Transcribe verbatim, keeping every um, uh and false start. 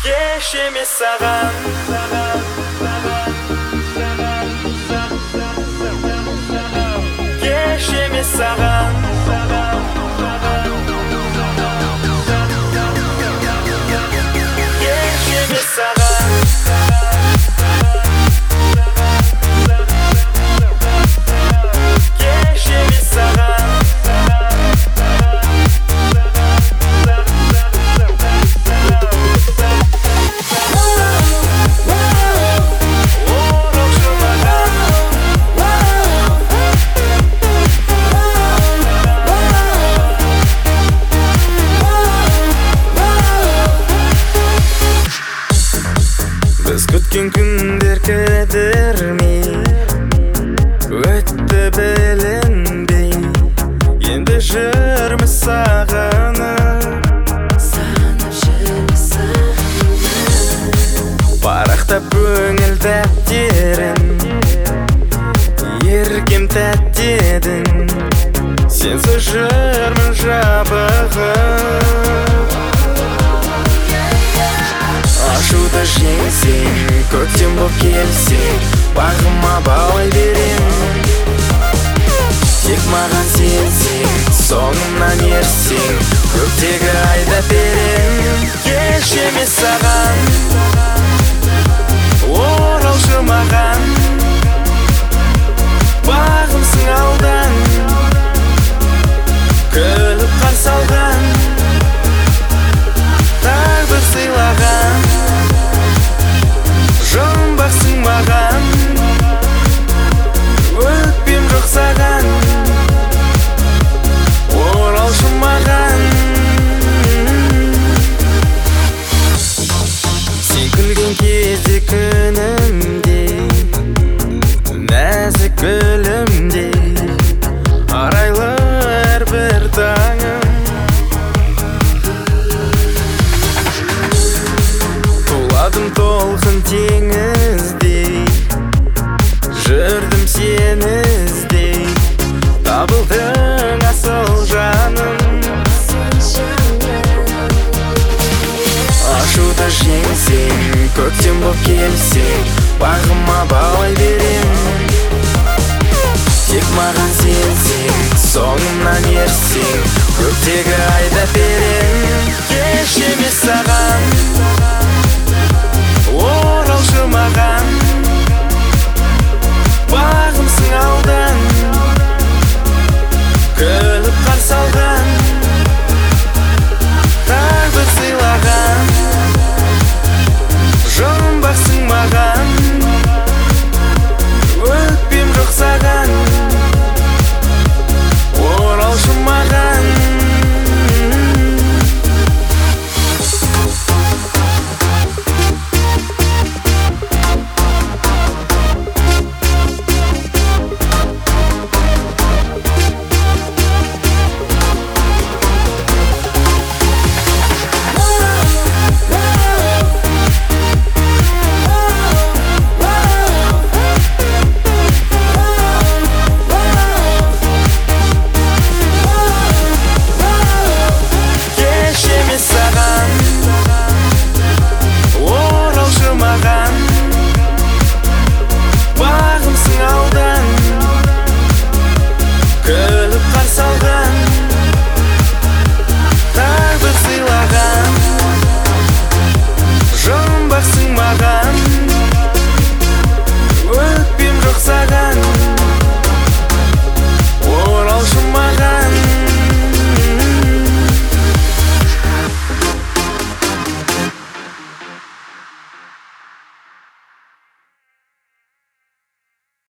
Кеш емес саған, кеш емес саған, кеш емес саған, кеш емес саған. Біз күткен күндер кідірмей өтті білінбей, енді жүрміз сағынып, сағынып жүрміз сағынып. парақтап көңіл дәптерін, еркем тәтті едің, сенсіз жүрмін жабығып. Ашуды жеңсең, көктем боп келсең, бағыма балай берем. Тек маған сенсең, соңымнан ерсең, көктегі айдап берем. Кеш емес саған, оралшы маған, бағымсың алдан, күліп қарсы алған, тағдыр сыйлаған, жұмбақсың маған, өкпем жоқ саған, оралшы маған. Сен күлген кезде күнімдей, нәзік гүлімдей, арайлы әрбір таңым. Туладым толқын теңіздей, жүрдім сені іздей, табылдың асыл жаным. Ашуды жеңсең, көктем боп келсең, бағыма балай берем. Тек маған сенсең, соңымнан ерсең, көктегі айдап берем. Кеш емес саған,